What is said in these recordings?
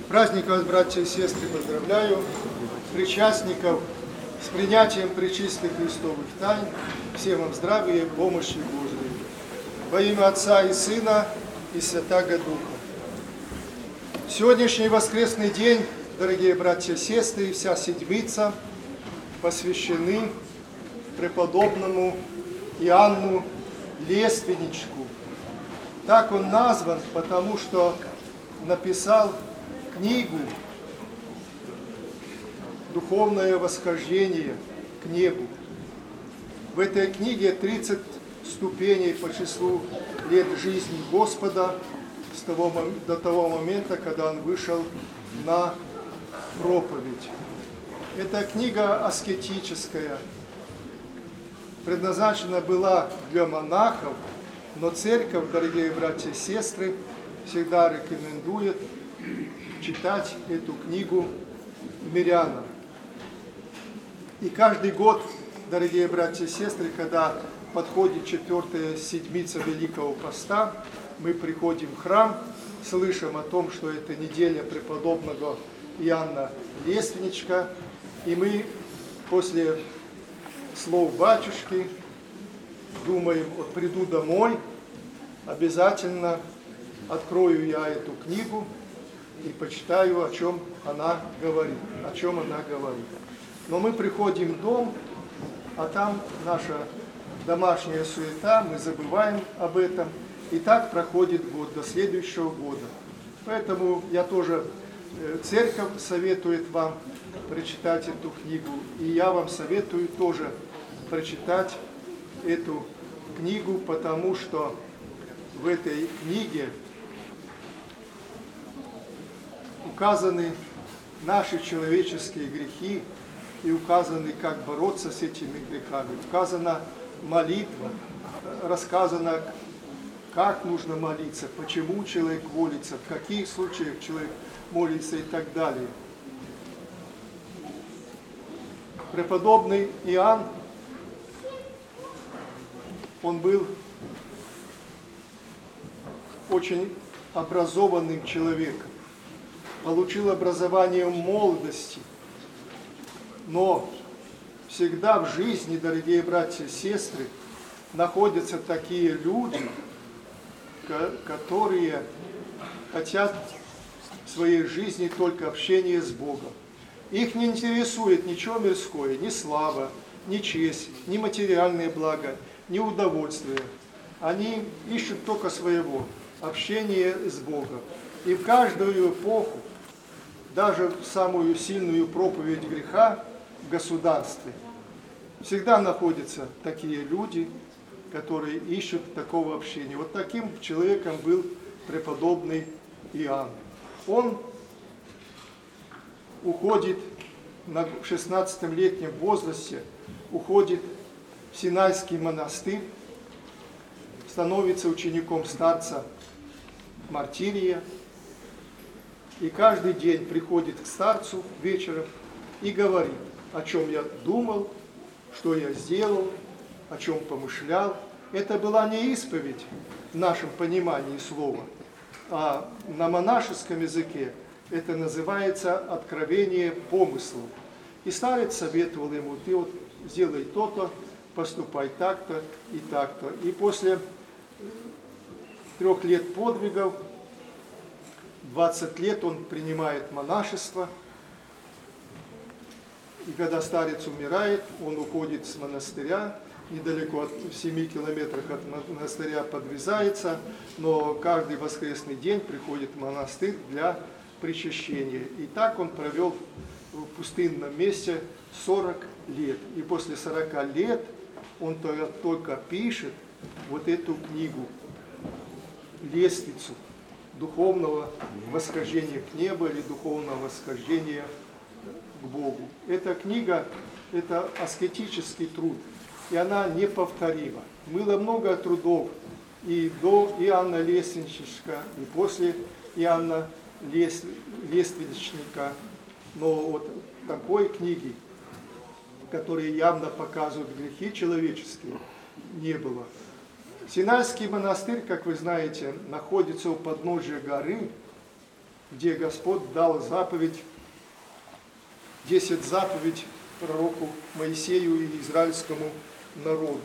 Праздник вас, братья и сестры, поздравляю, причастников с принятием пречистых Христовых тайн. Всем вам здравия и помощи Божией. Во имя Отца и Сына и Святаго Духа. Сегодняшний воскресный день, дорогие братья и сестры, и вся седмица посвящены преподобному Иоанну Лественничку. Так он назван, потому что написал книгу «Духовное восхождение к небу». В этой книге 30 ступеней по числу лет жизни Господа до того момента, когда Он вышел на проповедь. Эта книга аскетическая, предназначена была для монахов, но церковь, дорогие братья и сестры, всегда рекомендует читать эту книгу мирянам. И каждый год, дорогие братья и сестры, когда подходит 4-я седмица Великого Поста, мы приходим в храм, слышим о том, что это неделя преподобного Иоанна Лественничка, и мы после слов батюшки думаем, вот приду домой, обязательно открою я эту книгу и почитаю, о чем она говорит. Но мы приходим в дом, а там наша домашняя суета, мы забываем об этом. И так проходит год, до следующего года. Поэтому я тоже, церковь советует вам прочитать эту книгу. И я вам советую тоже прочитать эту книгу, потому что в этой книге указаны наши человеческие грехи и указаны, как бороться с этими грехами. Указана молитва, рассказано, как нужно молиться, почему человек молится, в каких случаях человек молится и так далее. Преподобный Иоанн, он был очень образованным человеком, получил образование в молодости, но всегда в жизни, дорогие братья и сестры, находятся такие люди, которые хотят в своей жизни только общения с Богом. Их не интересует ничего мирское, ни слава, ни честь, ни материальные блага, ни удовольствие. Они ищут только своего общения с Богом. И в каждую эпоху, даже в самую сильную проповедь греха в государстве, всегда находятся такие люди, которые ищут такого общения. Вот таким человеком был преподобный Иоанн. Он уходит в 16-летнем возрасте, уходит в Синайский монастырь, становится учеником старца Мартирия, и каждый день приходит к старцу вечером и говорит, о чем я думал, что я сделал, о чем помышлял. Это была не исповедь в нашем понимании слова, а на монашеском языке это называется откровение помыслов. И старец советовал ему, ты вот сделай то-то, поступай так-то и так-то. И после 3 лет подвигов, 20 лет он принимает монашество. И когда старец умирает, он уходит с монастыря, недалеко, в 7 километрах от монастыря подвязается, но каждый воскресный день приходит в монастырь для причащения. И так он провел в пустынном месте 40 лет. И после 40 лет он только пишет вот эту книгу, лестницу духовного восхождения к небу или духовного восхождения к Богу. Эта книга – это аскетический труд, и она неповторима. Было много трудов и до Иоанна Лественничка, и после Иоанна Лественничка, но вот такой книги, которая явно показывает грехи человеческие, не было. Синайский монастырь, как вы знаете, находится у подножия горы, где Господь дал заповедь, 10 заповедей пророку Моисею и израильскому народу.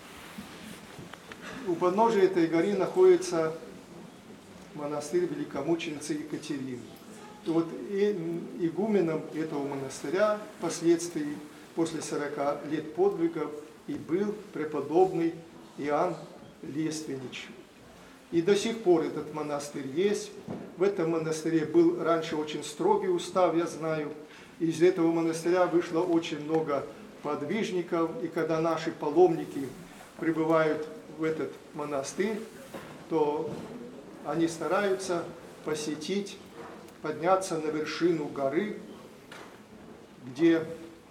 У подножия этой горы находится монастырь великомученицы Екатерины. И вот игуменом этого монастыря впоследствии, после 40 лет подвигов, и был преподобный Иоанн Лиственнич. И до сих пор этот монастырь есть. В этом монастыре был раньше очень строгий устав, я знаю. Из этого монастыря вышло очень много подвижников. И когда наши паломники прибывают в этот монастырь, то они стараются посетить, подняться на вершину горы, где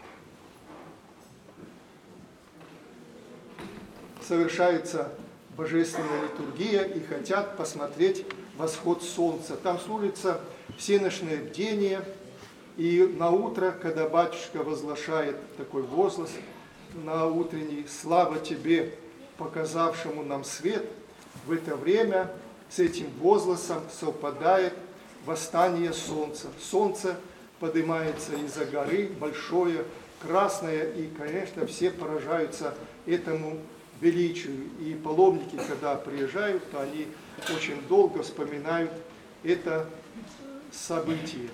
совершается божественная литургия, и хотят посмотреть восход солнца. Там служится всеночное бдение, и на утро, когда батюшка возглашает такой возглас, на утренний «Слава тебе, показавшему нам свет», в это время с этим возгласом совпадает восстание солнца. Солнце поднимается из-за горы, большое, красное, и, конечно, все поражаются этому величию. И паломники, когда приезжают, то они очень долго вспоминают это событие.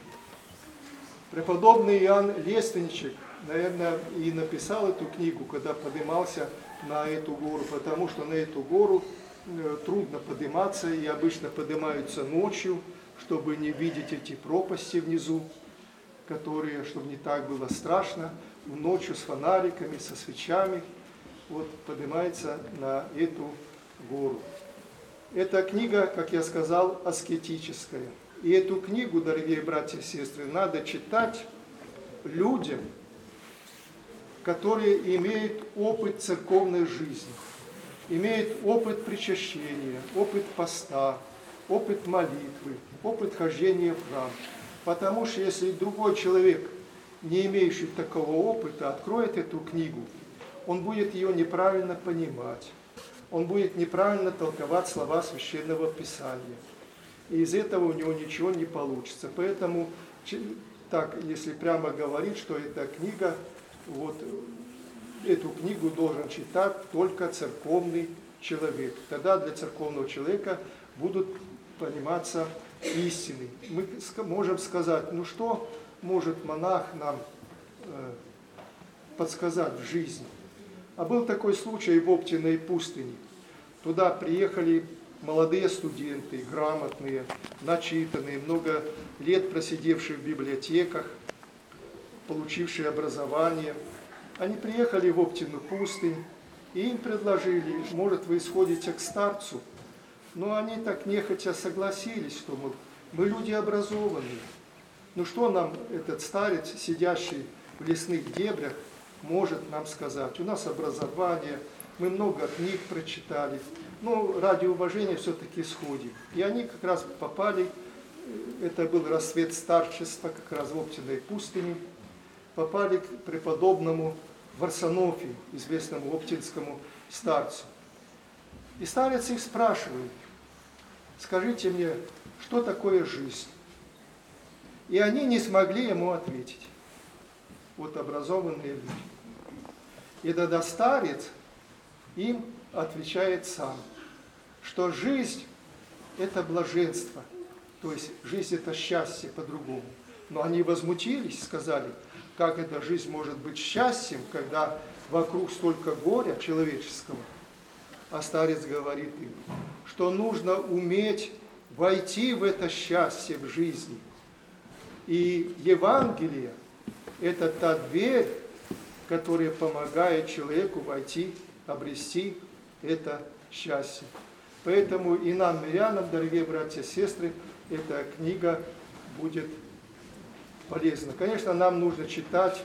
Преподобный Иоанн Лиственничек, наверное, и написал эту книгу, когда поднимался на эту гору, потому что на эту гору трудно подниматься, и обычно поднимаются ночью, чтобы не видеть эти пропасти внизу, которые, чтобы не так было страшно, ночью с фонариками, со свечами, вот поднимается на эту гору. Эта книга, как я сказал, аскетическая. И эту книгу, дорогие братья и сестры, надо читать людям, которые имеют опыт церковной жизни, имеют опыт причащения, опыт поста, опыт молитвы, опыт хождения в храм. Потому что если другой человек, не имеющий такого опыта, откроет эту книгу, он будет ее неправильно понимать, он будет неправильно толковать слова Священного Писания. И из этого у него ничего не получится. Поэтому, так, если прямо говорить, что эта книга, вот эту книгу должен читать только церковный человек. Тогда для церковного человека будут пониматься истины. Мы можем сказать, ну что может монах нам подсказать в жизни? А был такой случай в Оптиной пустыне. Туда приехали молодые студенты, грамотные, начитанные, много лет просидевшие в библиотеках, получившие образование. Они приехали в Оптину пустынь, и им предложили, может, вы сходите к старцу. Но они так нехотя согласились, что мы люди образованные. Ну что нам этот старец, сидящий в лесных дебрях, может нам сказать? У нас образование, мы много книг прочитали. Ну, ради уважения все-таки сходим. И они как раз попали, это был расцвет старчества, как раз в Оптиной пустыне, попали к преподобному Варсонофию, известному оптинскому старцу. И старец их спрашивает, скажите мне, что такое жизнь? И они не смогли ему ответить. Вот образованные люди. И тогда старец им отвечает сам, что жизнь – это блаженство, то есть жизнь – это счастье по-другому. Но они возмутились, сказали, как эта жизнь может быть счастьем, когда вокруг столько горя человеческого. А старец говорит им, что нужно уметь войти в это счастье в жизни. И Евангелие – это та дверь, которая помогает человеку войти, обрести это счастье. Поэтому и нам, мирянам, дорогие братья и сестры, эта книга будет полезна. Конечно, нам нужно читать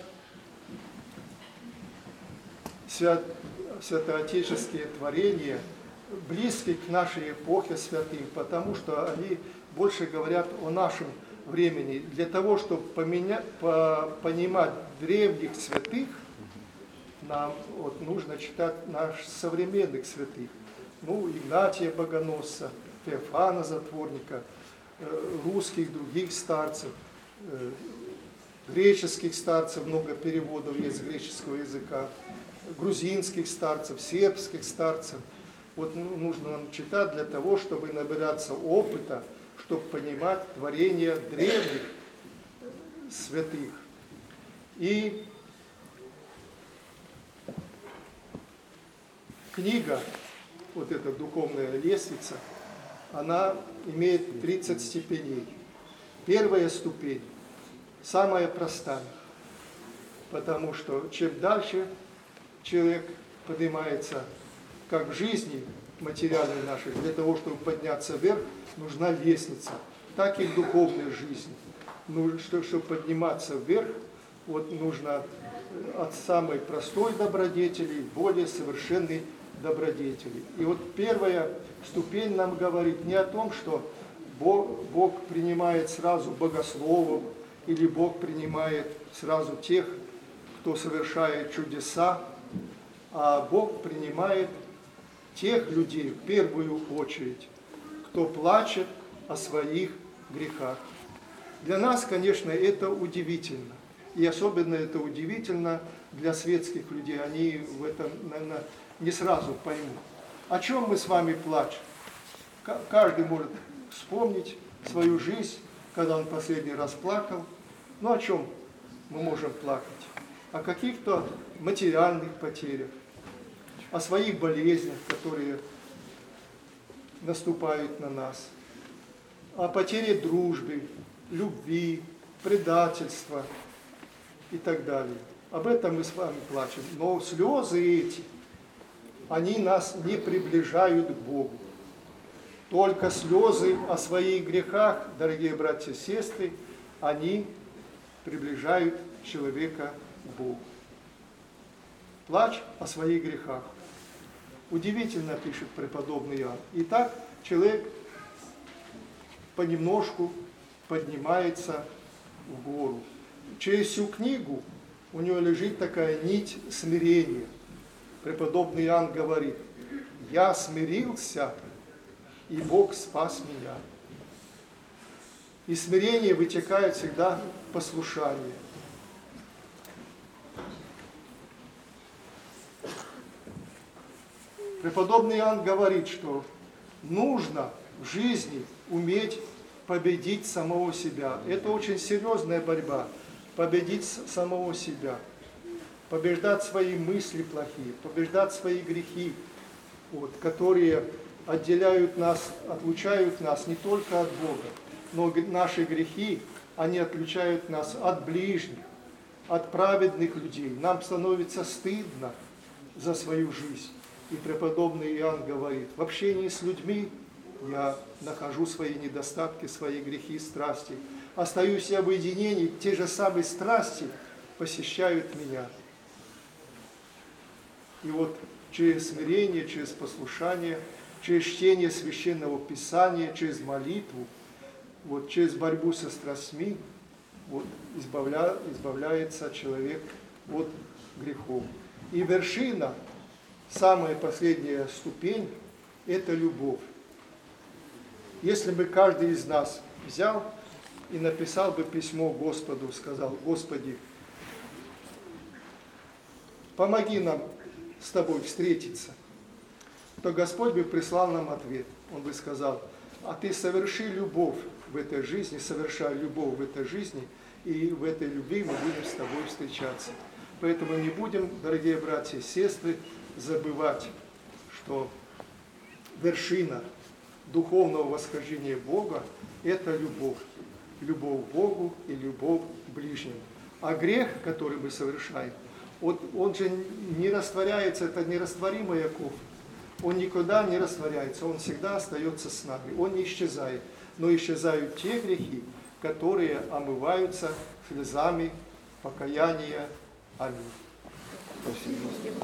святоотеческие творения, близкие к нашей эпохе святых, потому что они больше говорят о нашем времени. Для того, чтобы понимать древних святых, нам вот нужно читать наших современных святых. Ну, Игнатия Богоносца, Феофана Затворника, русских, других старцев, греческих старцев, много переводов есть с греческого языка, грузинских старцев, сербских старцев. Вот нужно нам читать для того, чтобы набираться опыта, чтобы понимать творения древних святых. И книга, вот эта духовная лестница, она имеет 30 степеней. Первая ступень, самая простая, потому что чем дальше человек поднимается, как в жизни материальной нашей, для того, чтобы подняться вверх, нужна лестница, так и в духовной жизни. Чтобы подниматься вверх, вот нужно от самой простой добродетели к более совершенной добродетели. И вот первая ступень нам говорит не о том, что Бог принимает сразу богословов, или Бог принимает сразу тех, кто совершает чудеса, а Бог принимает тех людей в первую очередь, кто плачет о своих грехах. Для нас, конечно, это удивительно. И особенно это удивительно для светских людей. Они в этом, наверное, не сразу поймут. О чем мы с вами плачем? Каждый может вспомнить свою жизнь, когда он последний раз плакал. Ну о чем мы можем плакать? О каких-то материальных потерях, о своих болезнях, которые наступают на нас, о потере дружбы, любви, предательства и так далее. Об этом мы с вами плачем. Но слезы эти, они нас не приближают к Богу. Только слезы о своих грехах, дорогие братья и сестры, они приближают человека к Богу. Плач о своих грехах. Удивительно, пишет преподобный Иоанн. Итак, человек понемножку поднимается в гору. Через всю книгу у него лежит такая нить смирения. Преподобный Иоанн говорит: «Я смирился, и Бог спас меня». Из смирения вытекает всегда послушание. Преподобный Иоанн говорит, что нужно в жизни уметь победить самого себя. Это очень серьезная борьба. Победить самого себя. Побеждать свои мысли плохие, побеждать свои грехи, вот, которые отделяют нас, отлучают нас не только от Бога, но наши грехи, они отлучают нас от ближних, от праведных людей. Нам становится стыдно за свою жизнь. И преподобный Иоанн говорит: в общении с людьми я нахожу свои недостатки, свои грехи, страсти. Остаюсь я в уединении, те же самые страсти посещают меня. И вот через смирение, через послушание, через чтение Священного Писания, через молитву, вот через борьбу со страстьми, вот избавляется человек от грехов. И вершина, самая последняя ступень, это любовь. Если бы каждый из нас взял и написал бы письмо Господу, сказал: Господи, помоги нам с Тобой встретиться, то Господь бы прислал нам ответ. Он бы сказал: а ты соверши любовь в этой жизни, совершай любовь в этой жизни, и в этой любви мы будем с Тобой встречаться. Поэтому не будем, дорогие братья и сестры, забывать, что вершина духовного восхождения Бога – это любовь. Любовь к Богу и любовь к ближнему. А грех, который мы совершаем, он же не растворяется, это нерастворимый оков. Он никуда не растворяется, он всегда остается с нами, он не исчезает. Но исчезают те грехи, которые омываются слезами покаяния. Аминь. Спасибо.